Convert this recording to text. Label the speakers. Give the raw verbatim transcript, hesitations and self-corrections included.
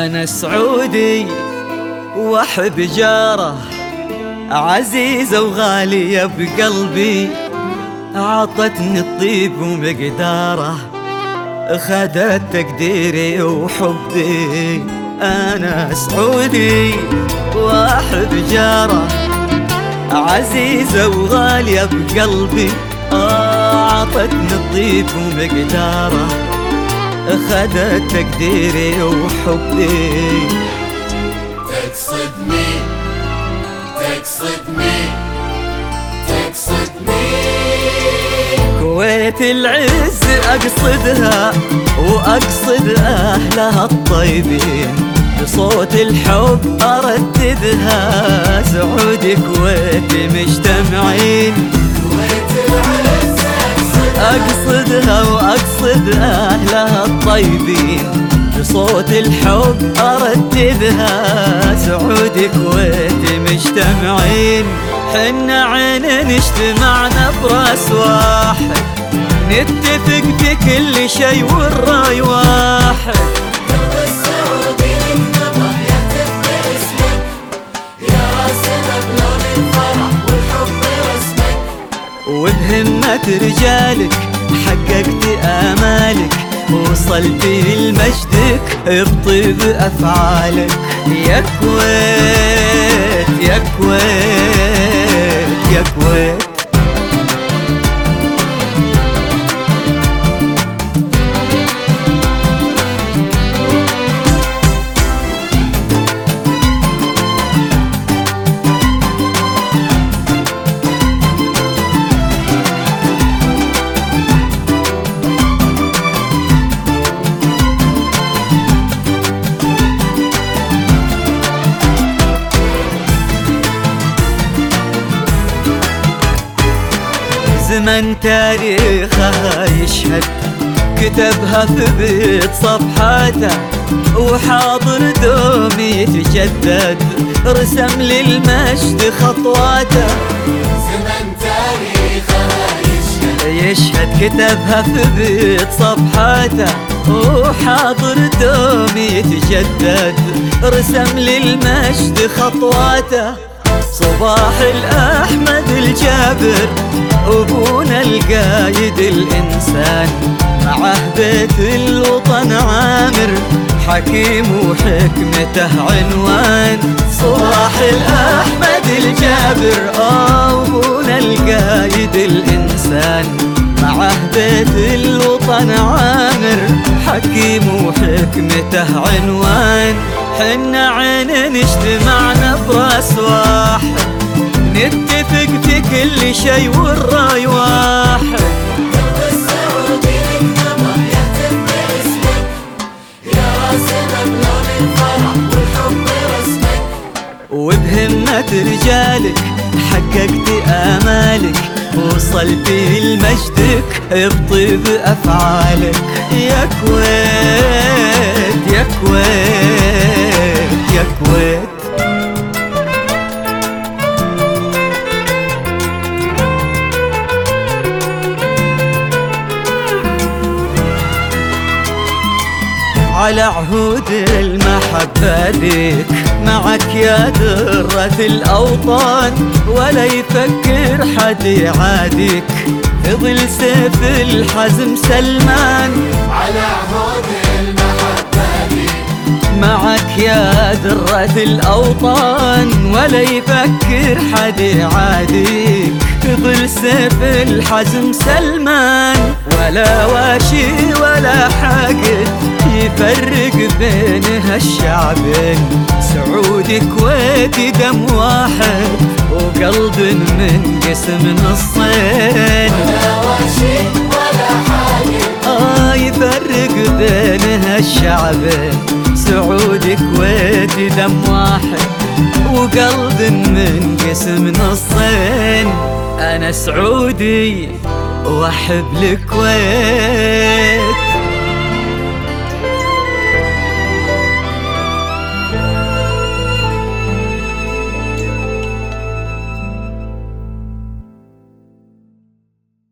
Speaker 1: أنا سعودي وأحب جاره، عزيزة وغالية بقلبي، عطتني الطيب ومقداره، خدت تقديري وحبي. أنا سعودي وأحب جاره، عزيزة وغالية بقلبي، عطتني الطيب ومقداره، خدت تقديري وحبي.
Speaker 2: تقصدني تقصدني تقصدني
Speaker 1: كويت العز أقصدها وأقصد أهلها الطيبين، بصوت الحب أرددها، سعودي كويتي مجتمعين.
Speaker 2: كويت العز
Speaker 1: أقصدها وأقصد أهلها الطيبين، بصوت الحب أرددها، سعودي كويتي مجتمعين. حنا عين اجتمعنا براس واحد، نتفق في كل شي والراي واحد.
Speaker 2: قلب السعودي للنبض يهتف باسمك، يا سبب لون الفرح والحب رسمك.
Speaker 1: وبهمة رجالك حققت آمالك، وصلت لمجدك بطيب أفعالك. يا كويت يا كويت يا كويت. زمن تاريخها يشهد، كتبها في بيت صفحاته، وحاضر دوم يتجدد، رسم للمجد خطواته.
Speaker 2: زمن تاريخها يشهد،
Speaker 1: يشهد كتبها في بيت صفحاته، وحاضر دوم يتجدد، رسم للمجد خطواته. صباح الأحمد الجابر، أبونا القايد الإنسان، معه بيت الوطن عامر، حكيم وحكمته عنوان. صباح الأحمد الجابر، أبونا القايد الإنسان، معه بيت الوطن عامر، حكيم وحكمته عنوان. حنا عين اجتمعنا براس واحد، نتفق في كل شي والراي واحد.
Speaker 2: قلب السعودي للنبض يهتف باسمك، يا سبب لون الفرح والحب رسمك.
Speaker 1: وبهمة رجالك حققت آمالك، وصلت لمجدك بطيب أفعالك. يا كويت يا كويت يا كويت. على عهود المحبة ليك، معك يا درة الأوطان، ولا يفكر حد يعاديك، في ظل سيف الحزم سلمان.
Speaker 2: على عهود المحبة ليك،
Speaker 1: معك يا درة الأوطان، ولا يفكر حد يعاديك، في ظل سيف الحزم سلمان. ولا واشي ولا حاقد يفرق بين هالشعبين، سعودي كويتي دم واحد، وقلب منقسم نصين.
Speaker 2: ولا واشي ولا حاقد
Speaker 1: آه يفرق بين هالشعبين، سعودي كويتي دم واحد، وقلب منقسم نصين. أنا سعودي وأحب الكويت.